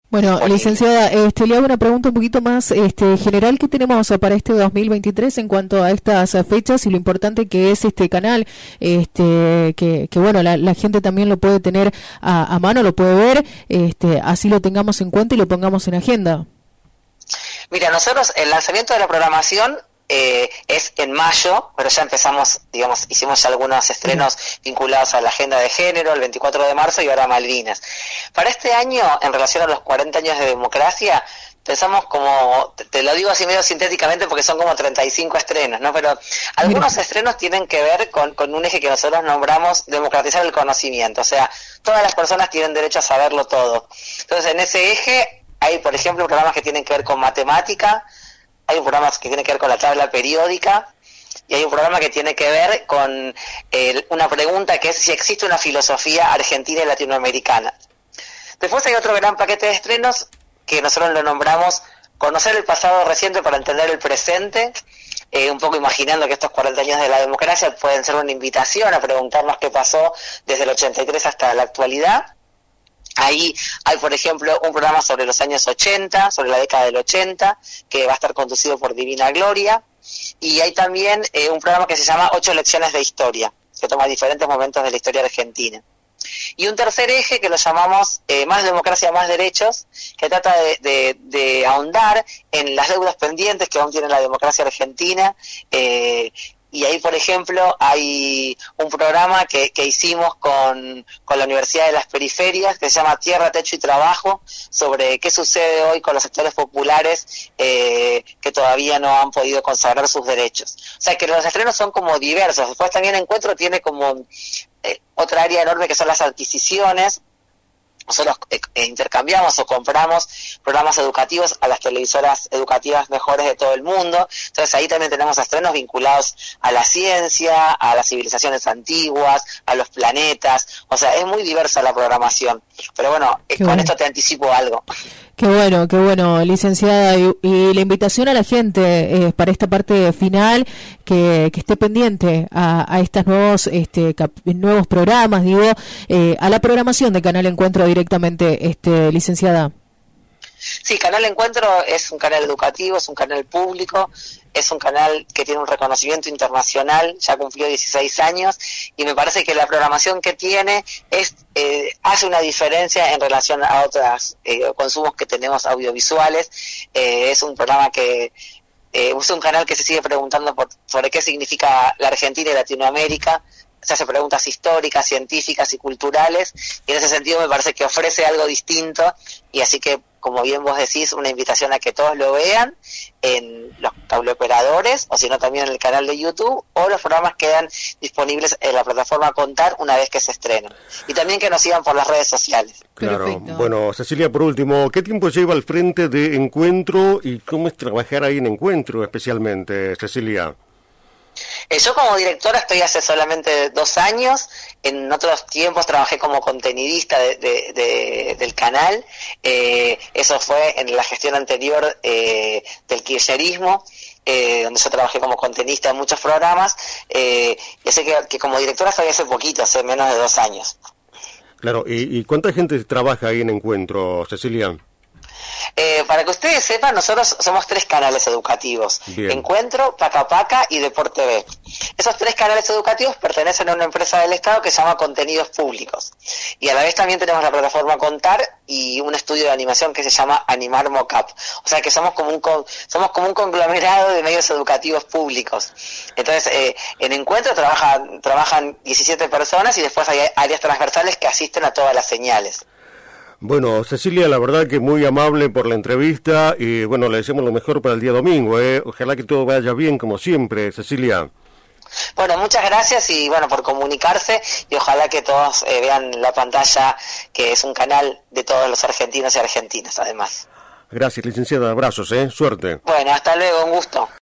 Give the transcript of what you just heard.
Bueno, licenciada, le hago una pregunta un poquito más general. ¿Qué tenemos para este 2023 en cuanto a estas fechas y lo importante que es este canal? Que bueno, la gente también lo puede tener a mano, lo puede ver, así lo tengamos en cuenta y lo pongamos en agenda. Mira, nosotros el lanzamiento de la programación es en mayo, pero ya empezamos, digamos, hicimos ya algunos estrenos vinculados a la agenda de género, el 24 de marzo y ahora Malvinas. Para este año, en relación a los 40 años de democracia, pensamos como, te lo digo así medio sintéticamente porque son como 35 estrenos, ¿no? Pero algunos estrenos tienen que ver con un eje que nosotros nombramos democratizar el conocimiento, o sea, todas las personas tienen derecho a saberlo todo. Entonces, en ese eje hay, por ejemplo, programas que tienen que ver con matemática, hay un programa que tiene que ver con la tabla periódica y hay un programa que tiene que ver con una pregunta que es si existe una filosofía argentina y latinoamericana. Después hay otro gran paquete de estrenos que nosotros lo nombramos Conocer el pasado reciente para entender el presente, un poco imaginando que estos 40 años de la democracia pueden ser una invitación a preguntarnos qué pasó desde el 83 hasta la actualidad. Ahí hay, por ejemplo, un programa sobre los años 80, sobre la década del 80, que va a estar conducido por Divina Gloria. Y hay también un programa que se llama 8 lecciones de historia, que toma diferentes momentos de la historia argentina. Y un tercer eje que lo llamamos Más democracia, más derechos, que trata de ahondar en las deudas pendientes que aún tiene la democracia argentina. Y ahí, por ejemplo, hay un programa que hicimos con la Universidad de las Periferias, que se llama Tierra, Techo y Trabajo, sobre qué sucede hoy con los sectores populares que todavía no han podido consagrar sus derechos. O sea que los estrenos son como diversos. Después también Encuentro tiene como otra área enorme que son las adquisiciones. Nosotros intercambiamos o compramos programas educativos a las televisoras educativas mejores de todo el mundo. Entonces ahí también tenemos estrenos vinculados a la ciencia, a las civilizaciones antiguas, a los planetas. O sea, es muy diversa la programación. Pero bueno, esto te anticipo algo. Qué bueno, licenciada. Y la invitación a la gente para esta parte final, que esté pendiente a estos nuevos programas, a la programación de Canal Encuentro directamente, licenciada. Sí, Canal Encuentro es un canal educativo, es un canal público, es un canal que tiene un reconocimiento internacional, ya cumplió 16 años, y me parece que la programación que tiene hace una diferencia en relación a otros consumos que tenemos audiovisuales. Es un programa que es un canal que se sigue preguntando sobre qué significa la Argentina y Latinoamérica. Se hace preguntas históricas, científicas y culturales, y en ese sentido me parece que ofrece algo distinto, y así que, como bien vos decís, una invitación a que todos lo vean en los cableoperadores, o si no también en el canal de YouTube, o los programas quedan disponibles en la plataforma Contar una vez que se estrenan. Y también que nos sigan por las redes sociales. Claro. Perfecto. Bueno, Cecilia, por último, ¿qué tiempo lleva al frente de Encuentro y cómo es trabajar ahí en Encuentro especialmente, Cecilia? Yo como directora estoy hace solamente 2 años. En otros tiempos trabajé como contenidista del canal. Eso fue en la gestión anterior del kirchnerismo, donde yo trabajé como contenidista en muchos programas. Y sé que como directora estoy hace poquito, hace menos de 2 años. Claro, ¿y cuánta gente trabaja ahí en Encuentro, Cecilia? Para que ustedes sepan, nosotros somos 3 canales educativos. Bien. Encuentro, Paca Paca y Deporte B. Esos 3 canales educativos pertenecen a una empresa del Estado que se llama Contenidos Públicos. Y a la vez también tenemos la plataforma Contar y un estudio de animación que se llama Animar Mocap. O sea que somos como un conglomerado de medios educativos públicos. Entonces, en Encuentro trabajan 17 personas y después hay áreas transversales que asisten a todas las señales. Bueno, Cecilia, la verdad que muy amable por la entrevista y bueno, le deseamos lo mejor para el día domingo, Ojalá que todo vaya bien como siempre, Cecilia. Bueno, muchas gracias y bueno, por comunicarse, y ojalá que todos vean la pantalla, que es un canal de todos los argentinos y argentinas además. Gracias, licenciada, abrazos, suerte. Bueno, hasta luego, un gusto.